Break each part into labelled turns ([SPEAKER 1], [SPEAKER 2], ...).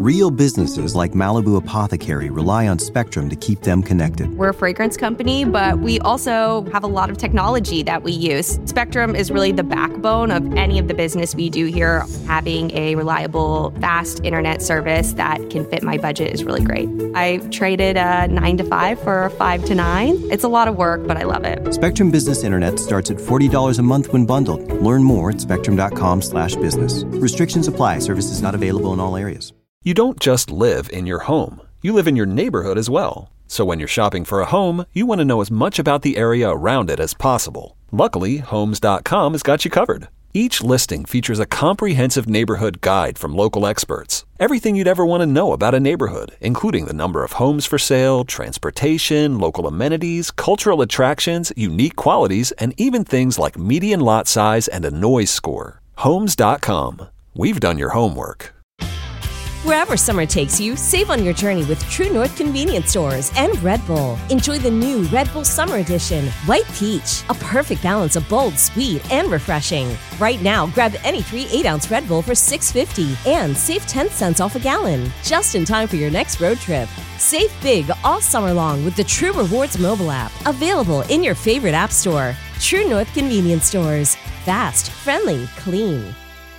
[SPEAKER 1] Real businesses like Malibu Apothecary rely on Spectrum to keep them connected.
[SPEAKER 2] We're a fragrance company, but we also have a lot of technology that we use. Spectrum is really the backbone of any of the business we do here. Having a reliable, fast internet service that can fit my budget is really great. I traded a 9 to 5 for a 5 to 9. It's a lot of work, but I love it.
[SPEAKER 1] Spectrum Business Internet starts at $40 a month when bundled. Learn more at spectrum.com/business. Restrictions apply. Services not available in all areas.
[SPEAKER 3] You don't just live in your home. You live in your neighborhood as well. So when you're shopping for a home, you want to know as much about the area around it as possible. Luckily, Homes.com has got you covered. Each listing features a comprehensive neighborhood guide from local experts. Everything you'd ever want to know about a neighborhood, including the number of homes for sale, transportation, local amenities, cultural attractions, unique qualities, and even things like median lot size and a noise score. Homes.com. We've done your homework.
[SPEAKER 4] Wherever summer takes you, save on your journey with True North Convenience Stores and Red Bull. Enjoy the new Red Bull Summer Edition, White Peach, a perfect balance of bold, sweet, and refreshing. Right now, grab any 3 8-ounce Red Bull for $6.50 and save 10 cents off a gallon, just in time for your next road trip. Save big all summer long with the True Rewards mobile app, available in your favorite app store. True North Convenience Stores. Fast, friendly, clean.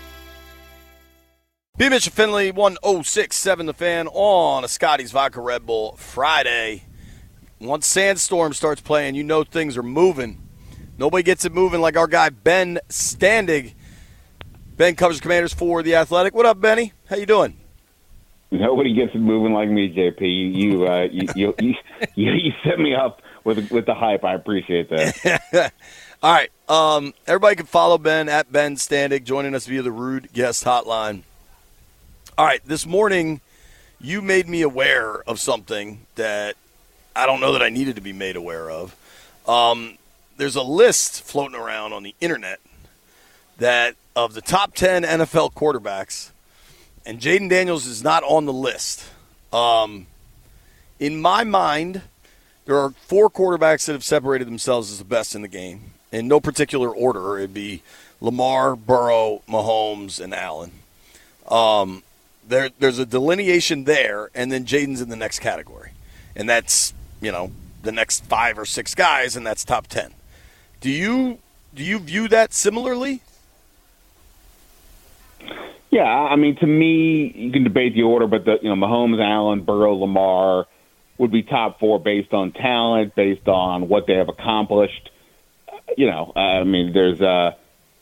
[SPEAKER 5] B. Mitchell Finley, 106.7 The Fan on a Scotty's Vodka Red Bull Friday. Once Sandstorm starts playing, you know things are moving. Nobody gets it moving like our guy Ben Standig. Ben covers Commanders for The Athletic. What up, Benny? How you doing?
[SPEAKER 6] Nobody gets it moving like me, JP. You set me up with the hype. I appreciate that.
[SPEAKER 5] All right. Everybody can follow Ben at Ben Standig, joining us via the Rude Guest Hotline. All right, this morning you made me aware of something that I don't know that I needed to be made aware of. There's a list floating around on the internet that of the top 10 NFL quarterbacks, and Jayden Daniels is not on the list. In my mind, there are 4 quarterbacks that have separated themselves as the best in the game. In no particular order, it'd be Lamar, Burrow, Mahomes, and Allen. There's a delineation there, and then Jayden's in the next category. And that's, the next 5 or 6 guys, and that's top 10. Do you view that similarly?
[SPEAKER 6] Yeah, I mean, to me, you can debate the order, but Mahomes, Allen, Burrow, Lamar would be top 4 based on talent, based on what they have accomplished. I mean, there's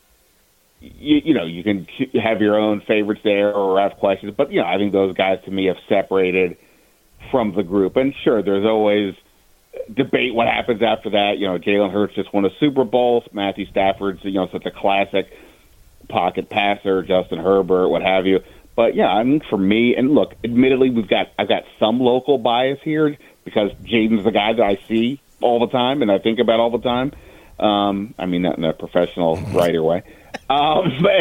[SPEAKER 6] you can have your own favorites there or have questions, but I think those guys to me have separated from the group. And sure, there's always debate what happens after that. Jalen Hurts just won a Super Bowl. Matthew Stafford's such a classic pocket passer. Justin Herbert, what have you. But yeah, I mean, for me, and look, admittedly, I've got some local bias here because Jayden's the guy that I see all the time and I think about all the time. I mean, not in a professional writer way. So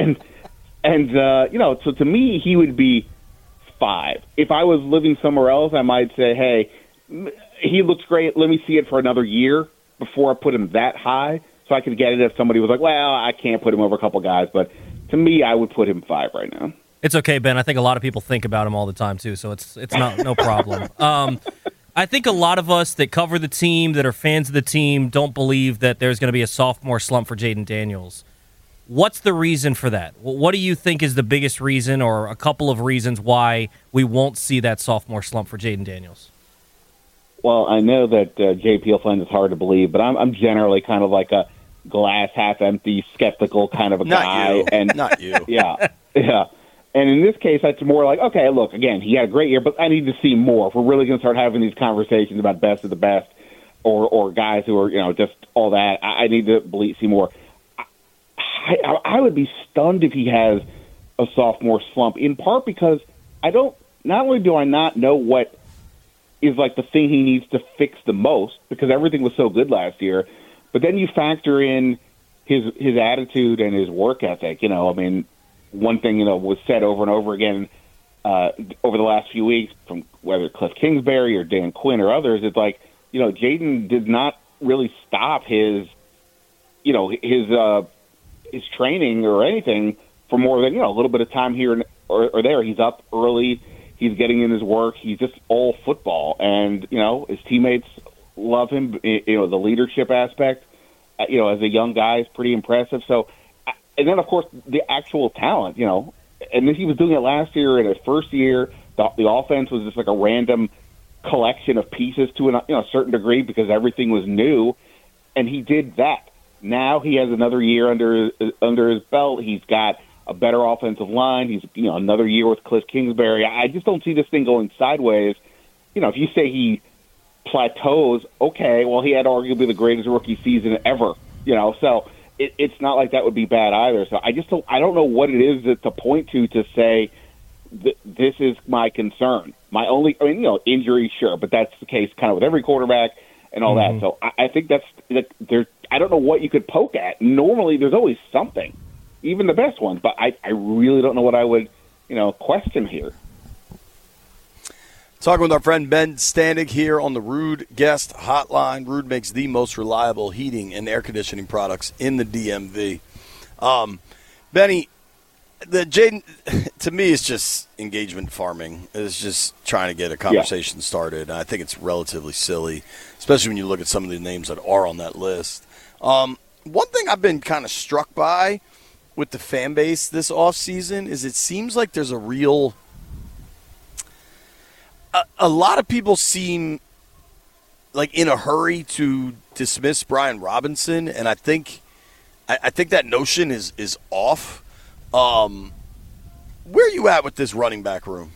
[SPEAKER 6] to me, he would be 5. If I was living somewhere else, I might say, hey, he looks great. Let me see it for another year before I put him that high. So I could get it if somebody was like, well, I can't put him over a couple guys. But to me, I would put him 5 right now.
[SPEAKER 7] It's okay, Ben. I think a lot of people think about him all the time, too, so it's not no problem. I think a lot of us that cover the team, that are fans of the team, don't believe that there's going to be a sophomore slump for Jayden Daniels. What's the reason for that? What do you think is the biggest reason or a couple of reasons why we won't see that sophomore slump for Jayden Daniels?
[SPEAKER 6] Well, I know that JP will find this hard to believe, but I'm generally kind of like a glass half empty, skeptical kind of a guy. And
[SPEAKER 5] not you.
[SPEAKER 6] Yeah. And in this case, it's more like, okay, look, again, he had a great year, but I need to see more. If we're really going to start having these conversations about best of the best or guys who are, just all that, I need to see more. I would be stunned if he has a sophomore slump, in part because not only do I not know what is like the thing he needs to fix the most, because everything was so good last year, but then you factor in his attitude and his work ethic. I mean, one thing, was said over and over again over the last few weeks from whether Cliff Kingsbury or Dan Quinn or others, it's like, Jayden did not really stop his training or anything for more than, a little bit of time here or there. He's up early. He's getting in his work. He's just all football. And, his teammates love him. The leadership aspect, as a young guy is pretty impressive. So, and then, of course, the actual talent, and he was doing it last year in his first year. The offense was just like a random collection of pieces to a certain degree because everything was new, and he did that. Now he has another year under his belt. He's got a better offensive line. He's another year with Cliff Kingsbury. I just don't see this thing going sideways. If you say he plateaus, okay, well, he had arguably the greatest rookie season ever. So it's not like that would be bad either. So I don't know what it is to point to say this is my concern. My only, injury, sure, but that's the case kind of with every quarterback and all that. So I think that's there's. I don't know what you could poke at. Normally, there's always something, even the best ones. But I really don't know what I would, question here.
[SPEAKER 5] Talking with our friend Ben Standig here on the Ruud Guest Hotline. Ruud makes the most reliable heating and air conditioning products in the DMV. Benny, Jaden, to me, it's just engagement farming. It's just trying to get a conversation started. I think it's relatively silly, especially when you look at some of the names that are on that list. One thing I've been kind of struck by with the fan base this offseason is it seems like there's a real – a lot of people seem like in a hurry to dismiss Brian Robinson, and I think that notion is off. Where are you at with this running back room?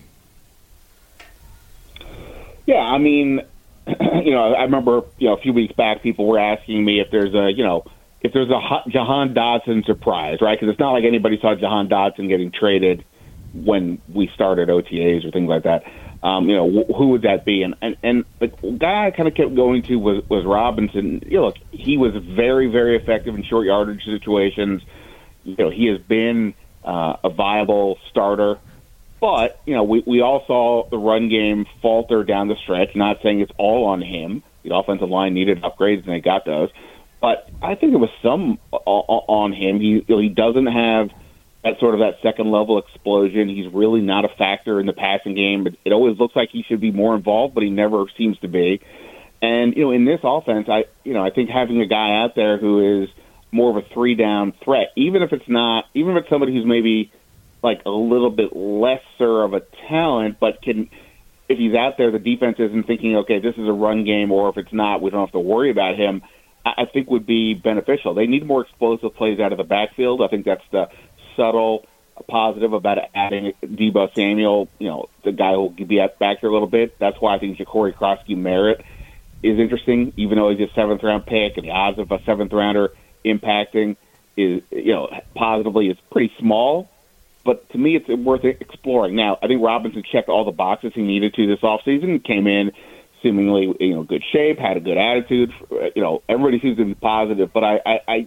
[SPEAKER 6] Yeah, I mean, I remember, a few weeks back, people were asking me if there's a Jahan Dotson surprise, right? Because it's not like anybody saw Jahan Dotson getting traded when we started OTAs or things like that. Who would that be? And the guy I kind of kept going to was Robinson. Look, he was very, very effective in short yardage situations. He has been a viable starter. But, we all saw the run game falter down the stretch. Not saying it's all on him. The offensive line needed upgrades, and they got those. But I think there was some on him. He doesn't have that second-level explosion. He's really not a factor in the passing game. But it always looks like he should be more involved, but he never seems to be. And, in this offense, I think having a guy out there who is more of a three-down threat, even if it's somebody who's maybe – like a little bit lesser of a talent, but if he's out there, the defense isn't thinking, okay, this is a run game, or if it's not, we don't have to worry about him, I think would be beneficial. They need more explosive plays out of the backfield. I think that's the subtle positive about adding Deebo Samuel, the guy who will be back here a little bit. That's why I think Ja'Cory Krosky-Merritt is interesting, even though he's a seventh-round pick, and the odds of a seventh-rounder impacting is, positively is pretty small. But to me, it's worth exploring. Now, I think Robinson checked all the boxes he needed to this offseason, came in seemingly good shape, had a good attitude. Everybody seems to be positive. But I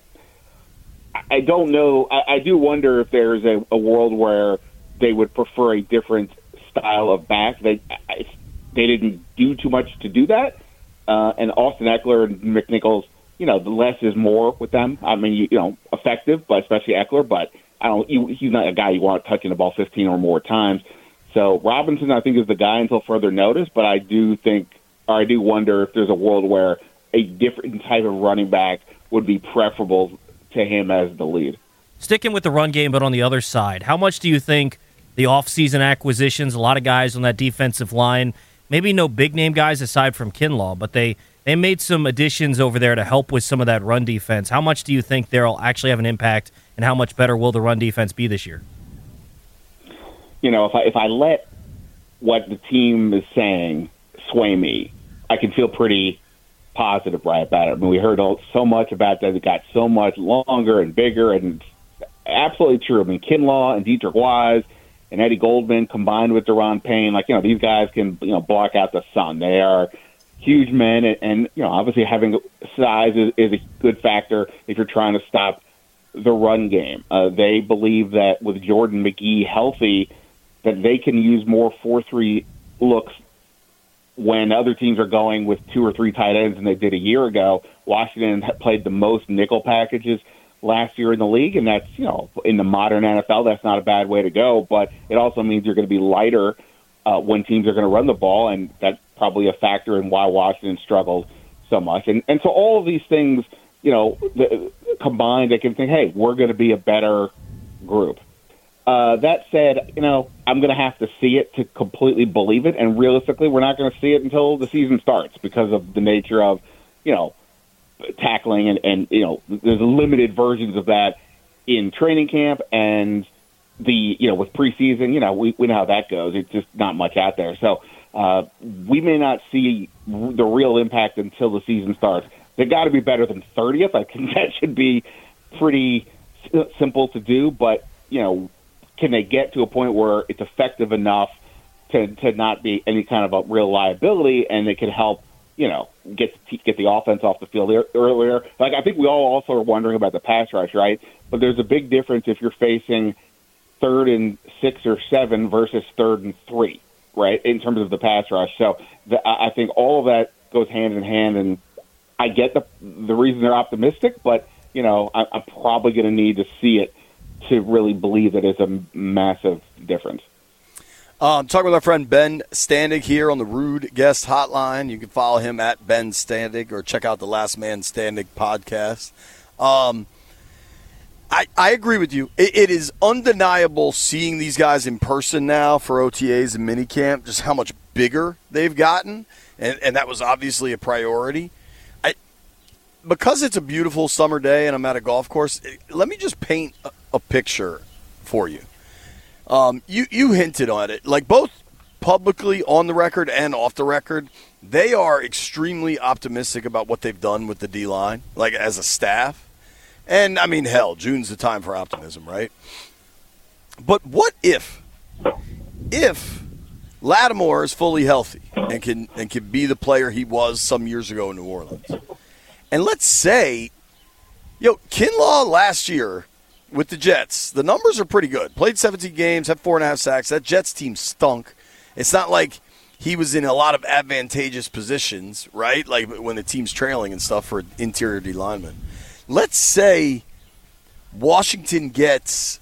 [SPEAKER 6] don't know. I do wonder if there's a world where they would prefer a different style of back. They didn't do too much to do that. And Austin Eckler and McNichols, the less is more with them. I mean, effective, but especially Eckler, but he's not a guy you want touching the ball 15 or more times. So Robinson, I think, is the guy until further notice. But I do wonder if there's a world where a different type of running back would be preferable to him as the lead.
[SPEAKER 7] Sticking with the run game, but on the other side, how much do you think the offseason acquisitions, a lot of guys on that defensive line, maybe no big-name guys aside from Kinlaw, but they made some additions over there to help with some of that run defense. How much do you think they'll actually have an impact, and how much better will the run defense be this year?
[SPEAKER 6] If I let what the team is saying sway me, I can feel pretty positive right about it. I mean, we heard so much about that. It got so much longer and bigger, and it's absolutely true. I mean, Kinlaw and Dietrich Wise and Eddie Goldman combined with Deron Payne, these guys can, block out the sun. They are huge men, and obviously having size is a good factor if you're trying to stop the run game. They believe that with Jordan McGee healthy, that they can use more 4-3 looks when other teams are going with 2 or 3 tight ends than they did a year ago. Washington played the most nickel packages last year in the league, and that's, in the modern NFL, that's not a bad way to go, but it also means you're going to be lighter when teams are going to run the ball, and that's probably a factor in why Washington struggled so much. And so all of these things, combined, they can think, hey, we're going to be a better group. That said, I'm going to have to see it to completely believe it, and realistically, we're not going to see it until the season starts because of the nature of, tackling and there's limited versions of that in training camp and with preseason, we know how that goes. It's just not much out there. So we may not see the real impact until the season starts. They've got to be better than 30th. I think that should be pretty simple to do, but, can they get to a point where it's effective enough to not be any kind of a real liability, and they can help, get the offense off the field earlier? Like, I think we all also are wondering about the pass rush, right? But there's a big difference if you're facing 3rd and 6 or 7 versus 3rd and 3, right, in terms of the pass rush. So I think all of that goes hand in hand, and I get the reason they're optimistic, but, I'm probably going to need to see it to really believe that it's a massive difference.
[SPEAKER 5] Talking with our friend Ben Standig here on the Rude Guest Hotline. You can follow him at Ben Standig or check out the Last Man Standig podcast. I agree with you. It is undeniable seeing these guys in person now for OTAs and minicamp, just how much bigger they've gotten, and that was obviously a priority. Because it's a beautiful summer day and I'm at a golf course, let me just paint a picture for you. You hinted on it. Like, both publicly on the record and off the record, they are extremely optimistic about what they've done with the D-line, like as a staff. And, I mean, hell, June's the time for optimism, right? But what if Lattimore is fully healthy and can be the player he was some years ago in New Orleans? And let's say, Kinlaw last year with the Jets, the numbers are pretty good. Played 17 games, had 4.5 sacks. That Jets team stunk. It's not like he was in a lot of advantageous positions, right? Like when the team's trailing and stuff for interior D linemen. Let's say Washington gets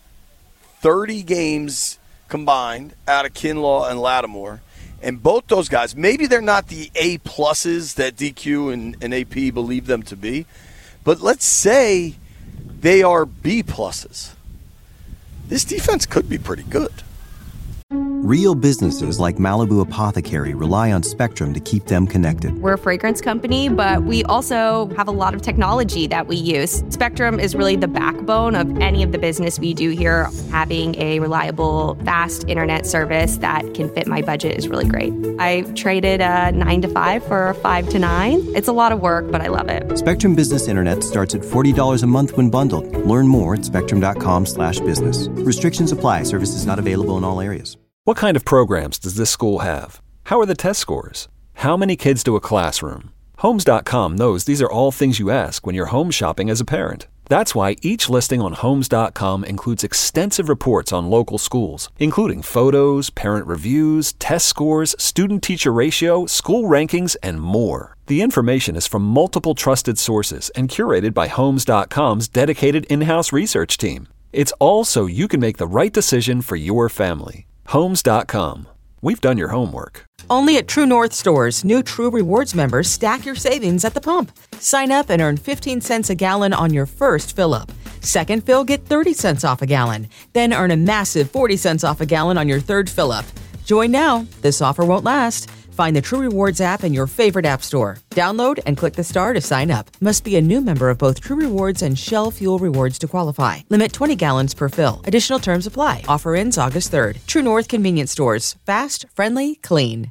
[SPEAKER 5] 30 games combined out of Kinlaw and Lattimore. And both those guys, maybe they're not the A-pluses that DQ and AP believe them to be, but let's say they are B-pluses. This defense could be pretty good.
[SPEAKER 1] Real businesses like Malibu Apothecary rely on Spectrum to keep them connected.
[SPEAKER 2] We're a fragrance company, but we also have a lot of technology that we use. Spectrum is really the backbone of any of the business we do here. Having a reliable, fast internet service that can fit my budget is really great. I traded a 9 to 5 for a 5 to 9. It's a lot of work, but I love it.
[SPEAKER 1] Spectrum Business Internet starts at $40 a month when bundled. Learn more at spectrum.com/business. Restrictions apply. Services not available in all areas.
[SPEAKER 3] What kind of programs does this school have? How are the test scores? How many kids do a classroom? Homes.com knows these are all things you ask when you're home shopping as a parent. That's why each listing on Homes.com includes extensive reports on local schools, including photos, parent reviews, test scores, student-teacher ratio, school rankings, and more. The information is from multiple trusted sources and curated by Homes.com's dedicated in-house research team. It's all so you can make the right decision for your family. Homes.com. We've done your homework.
[SPEAKER 8] Only at True North stores, new True Rewards members stack your savings at the pump. Sign up and earn 15 cents a gallon on your first fill-up. Second fill, get 30 cents off a gallon. Then earn a massive 40 cents off a gallon on your third fill-up. Join now. This offer won't last. Find the True Rewards app in your favorite app store. Download and click the star to sign up. Must be a new member of both True Rewards and Shell Fuel Rewards to qualify. Limit 20 gallons per fill. Additional terms apply. Offer ends August 3rd. True North Convenience Stores. Fast, friendly, clean.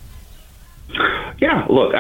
[SPEAKER 6] Yeah, look,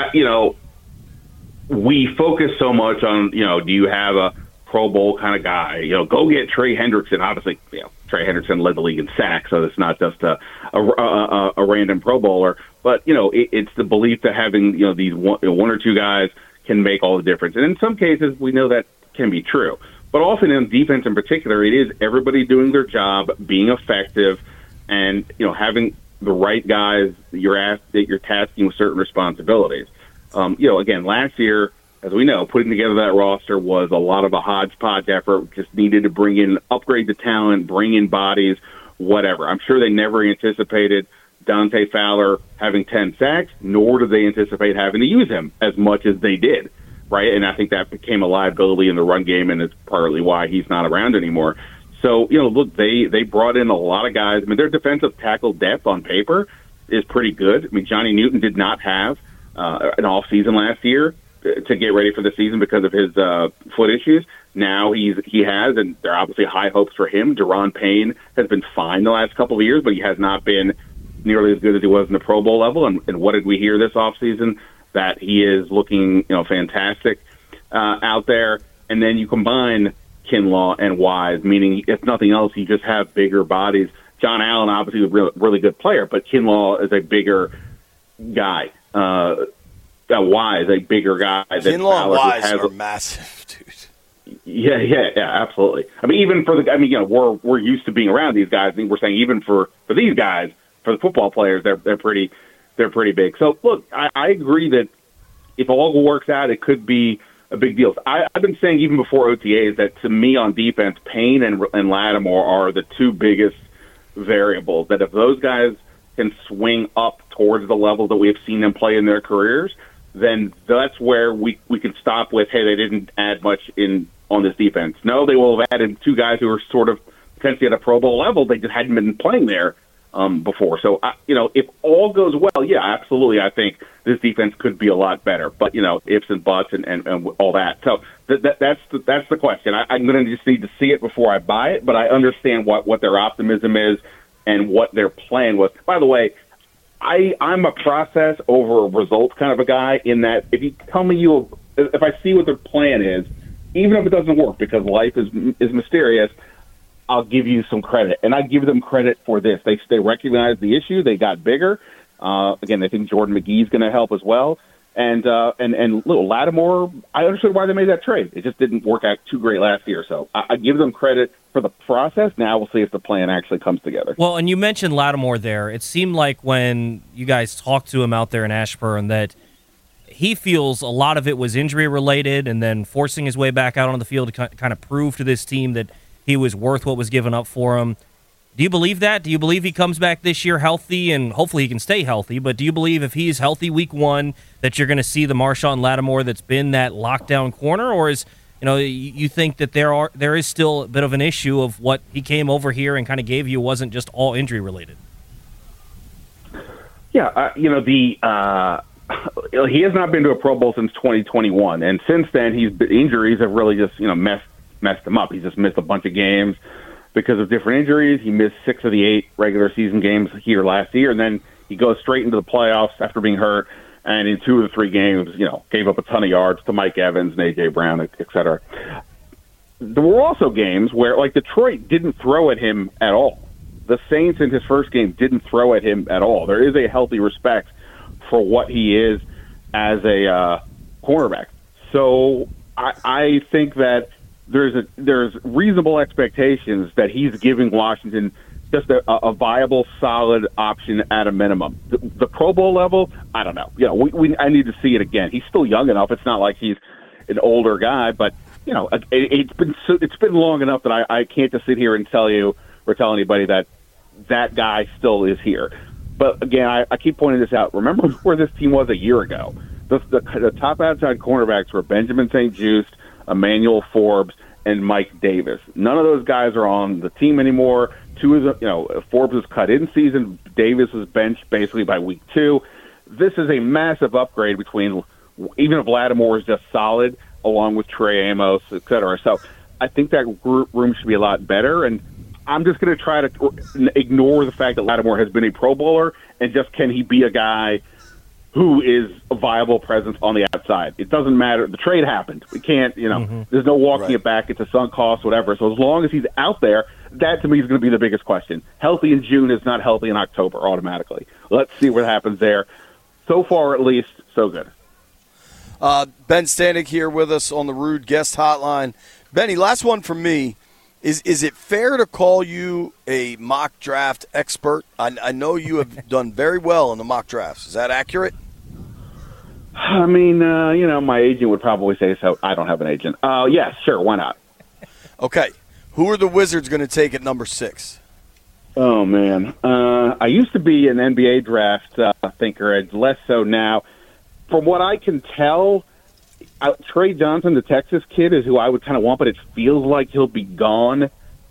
[SPEAKER 6] we focus so much on, do you have a Pro Bowl kind of guy? Go get Trey Hendrickson. Obviously, Trey Hendrickson led the league in sacks, so it's not just a random Pro Bowler. But, it's the belief that having, these one or two guys can make all the difference. And in some cases, we know that can be true. But often in defense in particular, it is everybody doing their job, being effective, and, having the right guys that you're tasking with certain responsibilities. Again, last year, as we know, putting together that roster was a lot of a hodgepodge effort. Just needed to upgrade the talent, bring in bodies, whatever. I'm sure they never anticipated Dante Fowler having 10 sacks, nor did they anticipate having to use him as much as they did, right? And I think that became a liability in the run game, and it's partly why he's not around anymore. So, look, they brought in a lot of guys. I mean, their defensive tackle depth on paper is pretty good. I mean, Johnny Newton did not have an off season last year to get ready for the season because of his foot issues. Now he has, and there are obviously high hopes for him. Deron Payne has been fine the last couple of years, but he has not been nearly as good as he was in the Pro Bowl level. And what did we hear this offseason? That he is looking, fantastic out there. And then you combine Kinlaw and Wise, meaning if nothing else, you just have bigger bodies. John Allen, obviously, is a really good player, but Kinlaw is a bigger guy. Wise, a bigger guy.
[SPEAKER 5] Kinlaw and Wise are massive, dude.
[SPEAKER 6] Yeah, absolutely. I mean, even for we're used to being around these guys. I think we're saying even for these guys, for the football players, they're pretty big. So look, I agree that if all works out, it could be a big deal. I've been saying even before OTAs that to me on defense, Payne and Lattimore are the two biggest variables. That if those guys can swing up towards the level that we have seen them play in their careers, then that's where we can stop with, hey, they didn't add much on this defense. No, they will have added two guys who are sort of potentially at a Pro Bowl level. They just hadn't been playing there before. So, if all goes well, yeah, absolutely, I think this defense could be a lot better. But, ifs and buts and all that. So that's the question. I'm going to just need to see it before I buy it, but I understand what their optimism is and what their plan was. By the way, I'm a process over results kind of a guy in that if you tell me if I see what their plan is, even if it doesn't work because life is mysterious, I'll give you some credit. And I give them credit for this. They recognize the issue. They got bigger. Again, they think Jordan McGee's going to help as well. And little Lattimore, I understood why they made that trade. It just didn't work out too great last year. So I give them credit for the process. Now we'll see if the plan actually comes together.
[SPEAKER 7] Well, and you mentioned Lattimore there. It seemed like when you guys talked to him out there in Ashburn that he feels a lot of it was injury-related and then forcing his way back out on the field to kind of prove to this team that he was worth what was given up for him. Do you believe that? Do you believe he comes back this year healthy, and hopefully he can stay healthy, but do you believe if he's healthy week one that you're going to see the Marshawn Lattimore that's been that lockdown corner, or is you think that there is still a bit of an issue of what he came over here and kind of gave you wasn't just all injury-related?
[SPEAKER 6] Yeah, he has not been to a Pro Bowl since 2021, and since then injuries have really just messed him up. He's just missed a bunch of games because of different injuries. He missed 6 of the 8 regular season games here last year, and then he goes straight into the playoffs after being hurt, and in 2 of the 3 games, gave up a ton of yards to Mike Evans and A.J. Brown, et cetera. There were also games where, Detroit didn't throw at him at all. The Saints in his first game didn't throw at him at all. There is a healthy respect for what he is as a cornerback. So I think that there's reasonable expectations that he's giving Washington just a viable, solid option at a minimum. The Pro Bowl level, I don't know. I need to see it again. He's still young enough. It's not like he's an older guy, but it's been long enough that I can't just sit here and tell you or tell anybody that guy still is here. But again, I keep pointing this out. Remember where this team was a year ago. The top outside cornerbacks were Benjamin St-Juste, Emmanuel Forbes, and Mike Davis. None of those guys are on the team anymore. Forbes was cut in season. Davis was benched basically by week 2. This is a massive upgrade between, even if Lattimore is just solid, along with Trey Amos, et cetera. So I think that room should be a lot better. And I'm just going to try to ignore the fact that Lattimore has been a Pro Bowler and just can he be a guy who is a viable presence on the outside. It doesn't matter. The trade happened. We can't, there's no walking it back. It's a sunk cost, whatever. So as long as he's out there, that to me is going to be the biggest question. Healthy in June is not healthy in October automatically. Let's see what happens there. So far, at least, so good.
[SPEAKER 5] Ben Standig here with us on the Rude Guest Hotline. Benny, last one from me. Is it fair to call you a mock draft expert? I know you have done very well in the mock drafts. Is that accurate?
[SPEAKER 6] I mean, my agent would probably say so. I don't have an agent. Yes, sure, why not?
[SPEAKER 5] Okay. Who are the Wizards going to take at number 6?
[SPEAKER 6] Oh, man. I used to be an NBA draft thinker. It's less so now. From what I can tell, Trey Johnson, the Texas kid, is who I would kind of want, but it feels like he'll be gone.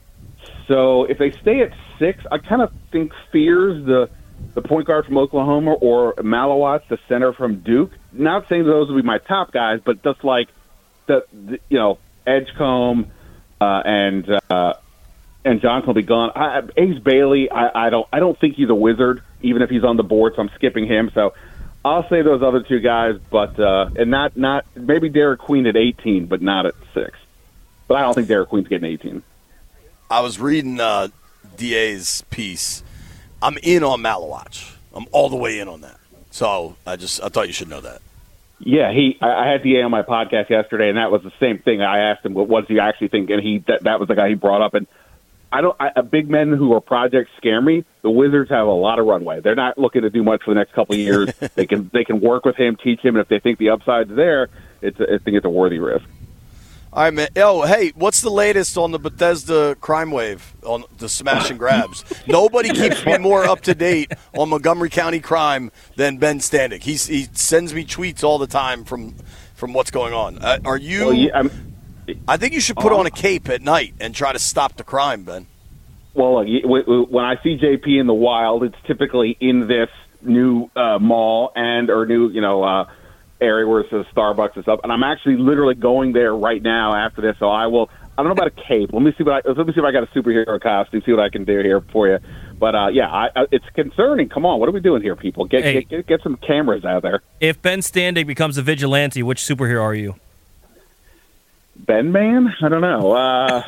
[SPEAKER 6] So if they stay at 6, I kind of think Fears, the point guard from Oklahoma, or Malawatz, the center from Duke. Not saying those would be my top guys, but just like the Edgecombe and Johnson will be gone. Ace Bailey, I don't think he's a wizard, even if he's on the board, so I'm skipping him. So I'll say those other two guys, but and not maybe Derek Queen at 18, but not at 6. But I don't think Derek Queen's getting 18.
[SPEAKER 5] I was reading DA's piece. I'm in on Malawatch. I'm all the way in on that. So I thought you should know that.
[SPEAKER 6] Yeah, I had DA on my podcast yesterday, and that was the same thing. I asked him, what does he actually think? And that was the guy he brought up. And big men who are projects scare me. The Wizards have a lot of runway. They're not looking to do much for the next couple of years. They can work with him, teach him, and if they think the upside's there, I think it's a worthy risk.
[SPEAKER 5] All right, man. Oh, hey, what's the latest on the Bethesda crime wave, on the smash and grabs? Nobody keeps me more up to date on Montgomery County crime than Ben Standig. He sends me tweets all the time from what's going on. Are you? Well, yeah, I think you should put on a cape at night and try to stop the crime, Ben.
[SPEAKER 6] Well, look, when I see JP in the wild, it's typically in this new mall or new, area where it says Starbucks and stuff. And I'm actually literally going there right now after this. So I don't know about a cape. Let me see if I got a superhero costume. See what I can do here for you. But it's concerning. Come on, what are we doing here, people? Get some cameras out there.
[SPEAKER 7] If Ben Standig becomes a vigilante, which superhero are you?
[SPEAKER 6] Ben Man? I don't know.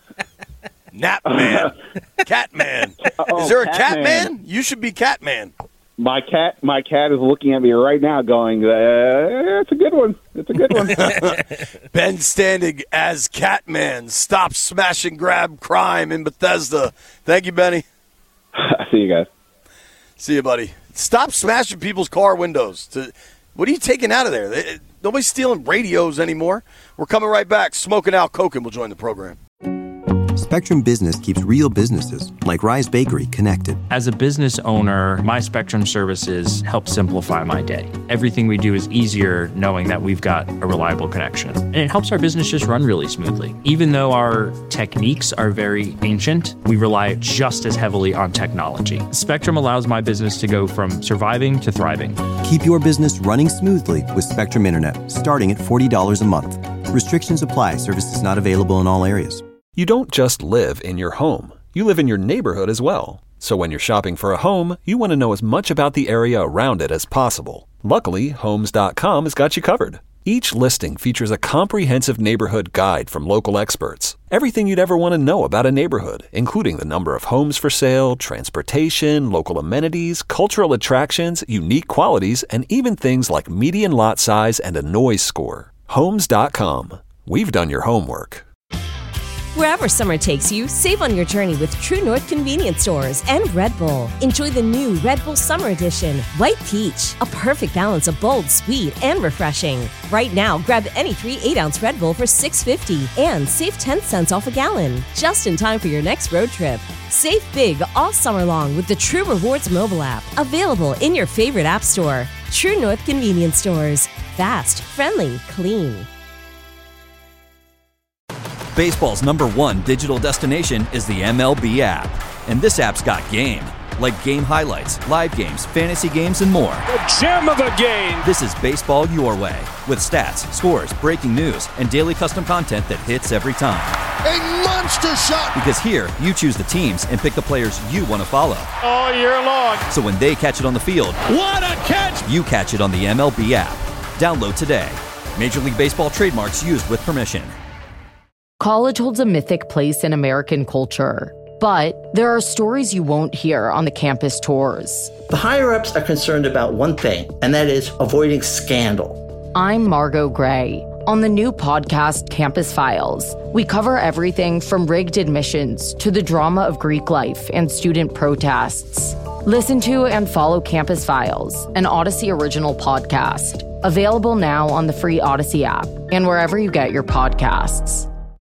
[SPEAKER 5] Nap Man. Cat Man. Is there a Cat Man? You should be Cat Man.
[SPEAKER 6] My cat is looking at me right now going, it's a good one. It's a good one.
[SPEAKER 5] Ben Standig as Catman. Stop smash and grab crime in Bethesda. Thank you, Benny.
[SPEAKER 6] See you guys.
[SPEAKER 5] See you, buddy. Stop smashing people's car windows. What are you taking out of there? Nobody's stealing radios anymore. We're coming right back. Smoking Al Koken will join the program.
[SPEAKER 1] Spectrum Business keeps real businesses, like Rise Bakery, connected.
[SPEAKER 9] As a business owner, my Spectrum services help simplify my day. Everything we do is easier knowing that we've got a reliable connection. And it helps our business just run really smoothly. Even though our techniques are very ancient, we rely just as heavily on technology. Spectrum allows my business to go from surviving to thriving.
[SPEAKER 1] Keep your business running smoothly with Spectrum Internet, starting at $40 a month. Restrictions apply. Services not available in all areas.
[SPEAKER 3] You don't just live in your home. You live in your neighborhood as well. So when you're shopping for a home, you want to know as much about the area around it as possible. Luckily, Homes.com has got you covered. Each listing features a comprehensive neighborhood guide from local experts. Everything you'd ever want to know about a neighborhood, including the number of homes for sale, transportation, local amenities, cultural attractions, unique qualities, and even things like median lot size and a noise score. Homes.com. We've done your homework.
[SPEAKER 4] Wherever summer takes you, save on your journey with True North Convenience Stores and Red Bull. Enjoy the new Red Bull Summer Edition, White Peach, a perfect balance of bold, sweet, and refreshing. Right now, grab any 3 8-ounce Red Bull for $6.50 and save 10 cents off a gallon, just in time for your next road trip. Save big all summer long with the True Rewards mobile app, available in your favorite app store. True North Convenience Stores. Fast, friendly, clean.
[SPEAKER 10] Baseball's #1 digital destination is the MLB app. And this app's got game. Like game highlights, live games, fantasy games, and more.
[SPEAKER 11] The gem of a game!
[SPEAKER 10] This is baseball your way. With stats, scores, breaking news, and daily custom content that hits every time.
[SPEAKER 11] A monster shot!
[SPEAKER 10] Because here, you choose the teams and pick the players you want to follow.
[SPEAKER 11] All year long.
[SPEAKER 10] So when they catch it on the field,
[SPEAKER 11] what a catch!
[SPEAKER 10] You catch it on the MLB app. Download today. Major League Baseball trademarks used with permission.
[SPEAKER 12] College holds a mythic place in American culture, but there are stories you won't hear on the campus tours.
[SPEAKER 13] The higher-ups are concerned about one thing, and that is avoiding scandal.
[SPEAKER 12] I'm Margot Gray. On the new podcast, Campus Files, we cover everything from rigged admissions to the drama of Greek life and student protests. Listen to and follow Campus Files, an Odyssey original podcast. Available now on the free Odyssey app and wherever you get your podcasts.